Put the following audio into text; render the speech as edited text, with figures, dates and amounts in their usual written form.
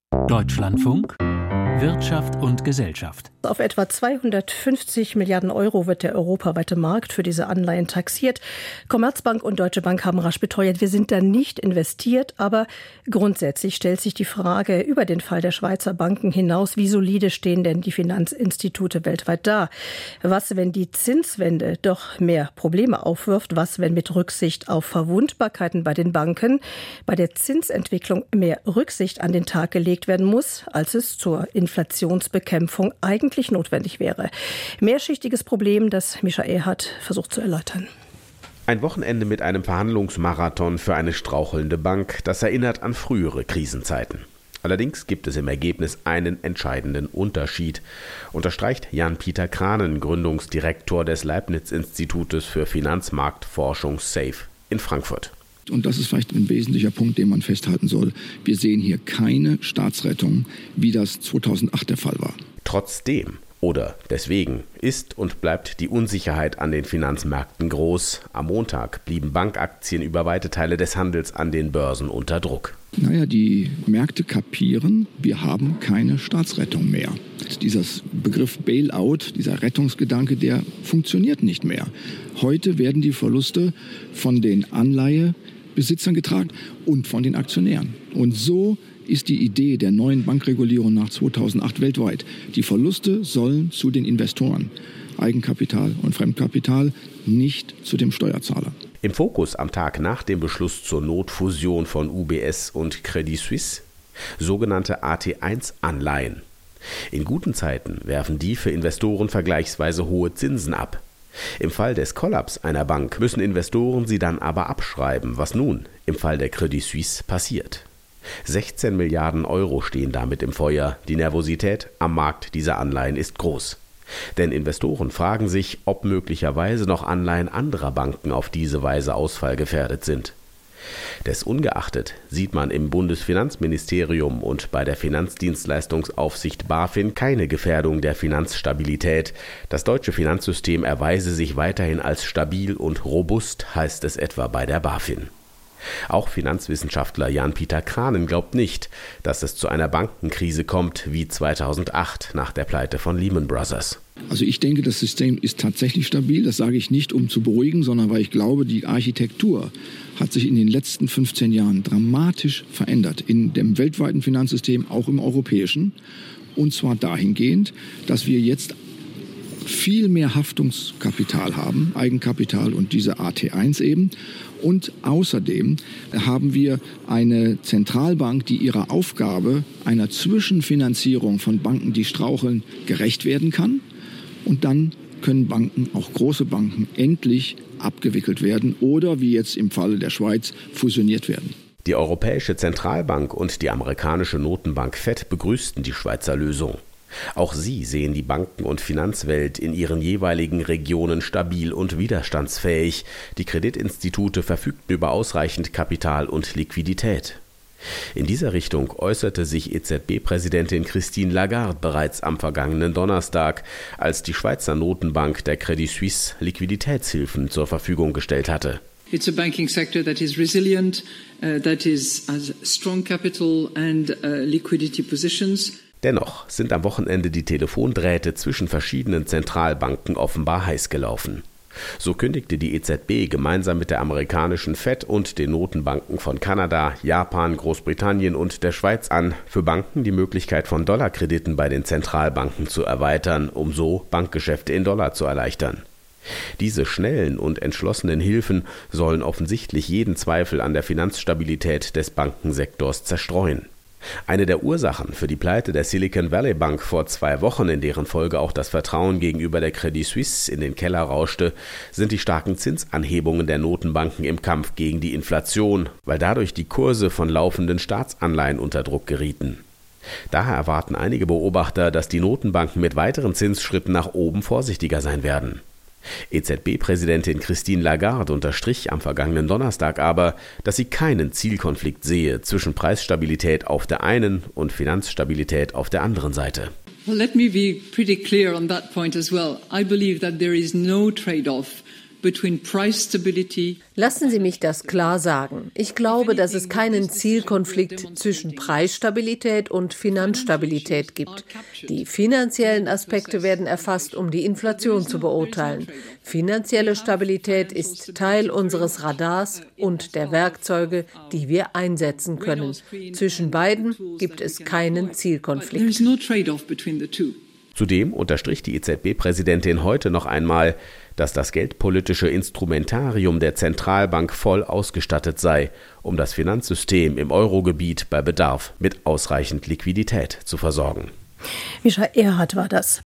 Deutschlandfunk Wirtschaft und Gesellschaft. Auf etwa 250 Milliarden Euro wird der europaweite Markt für diese Anleihen taxiert. Commerzbank und Deutsche Bank haben rasch beteuert, wir sind da nicht investiert. Aber grundsätzlich stellt sich die Frage über den Fall der Schweizer Banken hinaus, wie solide stehen denn die Finanzinstitute weltweit da? Was, wenn die Zinswende doch mehr Probleme aufwirft? Was, wenn mit Rücksicht auf Verwundbarkeiten bei den Banken bei der Zinsentwicklung mehr Rücksicht an den Tag gelegt werden muss, als es zur Inflationsbekämpfung eigentlich notwendig wäre? Mehrschichtiges Problem, das Mischa Erhardt versucht zu erläutern. Ein Wochenende mit einem Verhandlungsmarathon für eine strauchelnde Bank, das erinnert an frühere Krisenzeiten. Allerdings gibt es im Ergebnis einen entscheidenden Unterschied, unterstreicht Jan-Pieter Kranen, Gründungsdirektor des Leibniz-Institutes für Finanzmarktforschung SAFE in Frankfurt. Und das ist vielleicht ein wesentlicher Punkt, den man festhalten soll. Wir sehen hier keine Staatsrettung, wie das 2008 der Fall war. Trotzdem oder deswegen ist und bleibt die Unsicherheit an den Finanzmärkten groß. Am Montag blieben Bankaktien über weite Teile des Handels an den Börsen unter Druck. Die Märkte kapieren, wir haben keine Staatsrettung mehr. Dieser Begriff Bailout, dieser Rettungsgedanke, der funktioniert nicht mehr. Heute werden die Verluste von den Anleihebesitzern getragen und von den Aktionären. Und so ist die Idee der neuen Bankregulierung nach 2008 weltweit. Die Verluste sollen zu den Investoren, Eigenkapital und Fremdkapital, nicht zu dem Steuerzahler. Im Fokus am Tag nach dem Beschluss zur Notfusion von UBS und Credit Suisse sogenannte AT1-Anleihen. In guten Zeiten werfen die für Investoren vergleichsweise hohe Zinsen ab. Im Fall des Kollaps einer Bank müssen Investoren sie dann aber abschreiben, was nun im Fall der Credit Suisse passiert. 16 Milliarden Euro stehen damit im Feuer. Die Nervosität am Markt dieser Anleihen ist groß. Denn Investoren fragen sich, ob möglicherweise noch Anleihen anderer Banken auf diese Weise ausfallgefährdet sind. Desungeachtet sieht man im Bundesfinanzministerium und bei der Finanzdienstleistungsaufsicht BaFin keine Gefährdung der Finanzstabilität. Das deutsche Finanzsystem erweise sich weiterhin als stabil und robust, heißt es etwa bei der BaFin. Auch Finanzwissenschaftler Jan-Pieter Kranen glaubt nicht, dass es zu einer Bankenkrise kommt wie 2008 nach der Pleite von Lehman Brothers. Also ich denke, das System ist tatsächlich stabil. Das sage ich nicht, um zu beruhigen, sondern weil ich glaube, die Architektur hat sich in den letzten 15 Jahren dramatisch verändert. In dem weltweiten Finanzsystem, auch im europäischen. Und zwar dahingehend, dass wir jetzt viel mehr Haftungskapital haben, Eigenkapital und diese AT1 eben. Und außerdem haben wir eine Zentralbank, die ihrer Aufgabe einer Zwischenfinanzierung von Banken, die straucheln, gerecht werden kann. Und dann können Banken, auch große Banken, endlich abgewickelt werden oder, wie jetzt im Falle der Schweiz, fusioniert werden. Die Europäische Zentralbank und die amerikanische Notenbank FED begrüßten die Schweizer Lösung. Auch sie sehen die Banken- und Finanzwelt in ihren jeweiligen Regionen stabil und widerstandsfähig. Die Kreditinstitute verfügten über ausreichend Kapital und Liquidität. In dieser Richtung äußerte sich EZB-Präsidentin Christine Lagarde bereits am vergangenen Donnerstag, als die Schweizer Notenbank der Credit Suisse Liquiditätshilfen zur Verfügung gestellt hatte. It's a banking sector that is resilient, that has strong capital and liquidity positions. Dennoch sind am Wochenende die Telefondrähte zwischen verschiedenen Zentralbanken offenbar heiß gelaufen. So kündigte die EZB gemeinsam mit der amerikanischen FED und den Notenbanken von Kanada, Japan, Großbritannien und der Schweiz an, für Banken die Möglichkeit von Dollarkrediten bei den Zentralbanken zu erweitern, um so Bankgeschäfte in Dollar zu erleichtern. Diese schnellen und entschlossenen Hilfen sollen offensichtlich jeden Zweifel an der Finanzstabilität des Bankensektors zerstreuen. Eine der Ursachen für die Pleite der Silicon Valley Bank vor 2 Wochen, in deren Folge auch das Vertrauen gegenüber der Credit Suisse in den Keller rauschte, sind die starken Zinsanhebungen der Notenbanken im Kampf gegen die Inflation, weil dadurch die Kurse von laufenden Staatsanleihen unter Druck gerieten. Daher erwarten einige Beobachter, dass die Notenbanken mit weiteren Zinsschritten nach oben vorsichtiger sein werden. EZB-Präsidentin Christine Lagarde unterstrich am vergangenen Donnerstag aber, dass sie keinen Zielkonflikt sehe zwischen Preisstabilität auf der einen und Finanzstabilität auf der anderen Seite. Well, let me be pretty clear on that point as well. I believe that there is no trade-off between price stability. Lassen Sie mich das klar sagen. Ich glaube, dass es keinen Zielkonflikt zwischen Preisstabilität und Finanzstabilität gibt. Die finanziellen Aspekte werden erfasst, um die Inflation zu beurteilen. Finanzielle Stabilität ist Teil unseres Radars und der Werkzeuge, die wir einsetzen können. Zwischen beiden gibt es keinen Zielkonflikt. There is no trade-off between the two. Zudem unterstrich die EZB-Präsidentin heute noch einmal, dass das geldpolitische Instrumentarium der Zentralbank voll ausgestattet sei, um das Finanzsystem im Eurogebiet bei Bedarf mit ausreichend Liquidität zu versorgen. Mischa Erhardt war das.